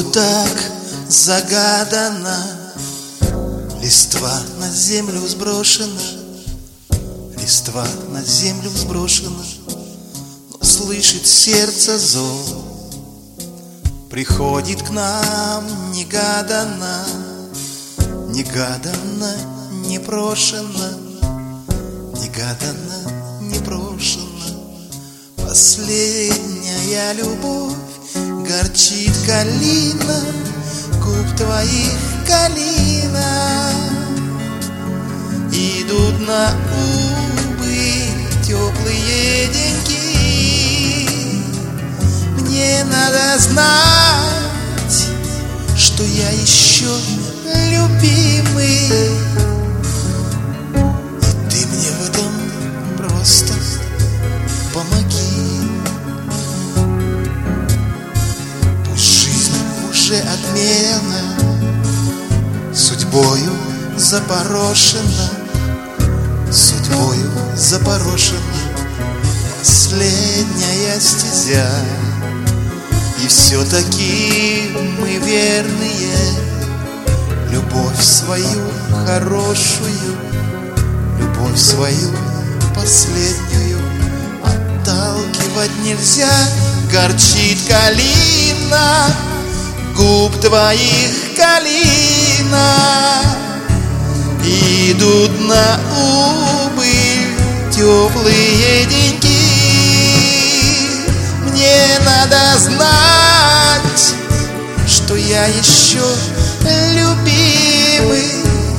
так загадана, листва на землю сброшена, листва на землю сброшена, но слышит сердце зов. Приходит к нам негаданно, негаданно, непрошено, негаданно, непрошено. Последняя любовь, горчит калина, губ твоих калина. Идут на убыль теплые деньги. Мне надо знать, что я еще любимый, и ты мне в этом просто помоги. Пусть жизнь уже отмена, судьбою запорошена, судьбою запорошена последняя стезя. И все-таки мы верные, любовь свою хорошую, любовь свою последнюю отталкивать нельзя. Горчит калина, губ твоих калина. Идут на убыль теплые деньги. Мне надо знать, что я еще любимый,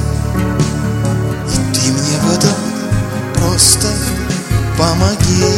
и ты мне в этом просто помоги.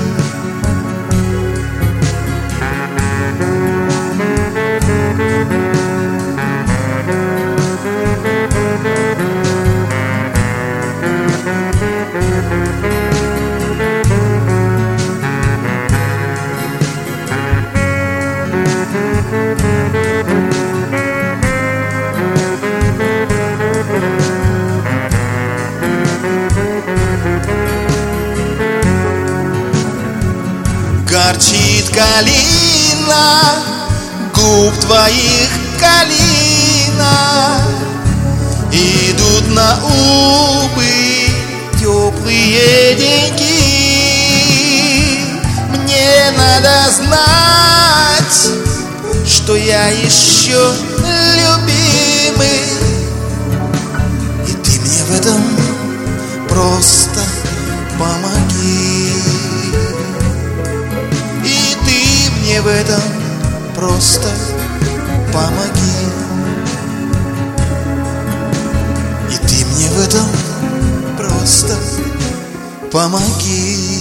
Горчит калина, губ твоих калина. Идут на убыль теплые деньги. Мне надо знать, что я еще любимый, и ты мне в этом просто помоги. Мне в этом просто помоги, и ты мне в этом просто помоги.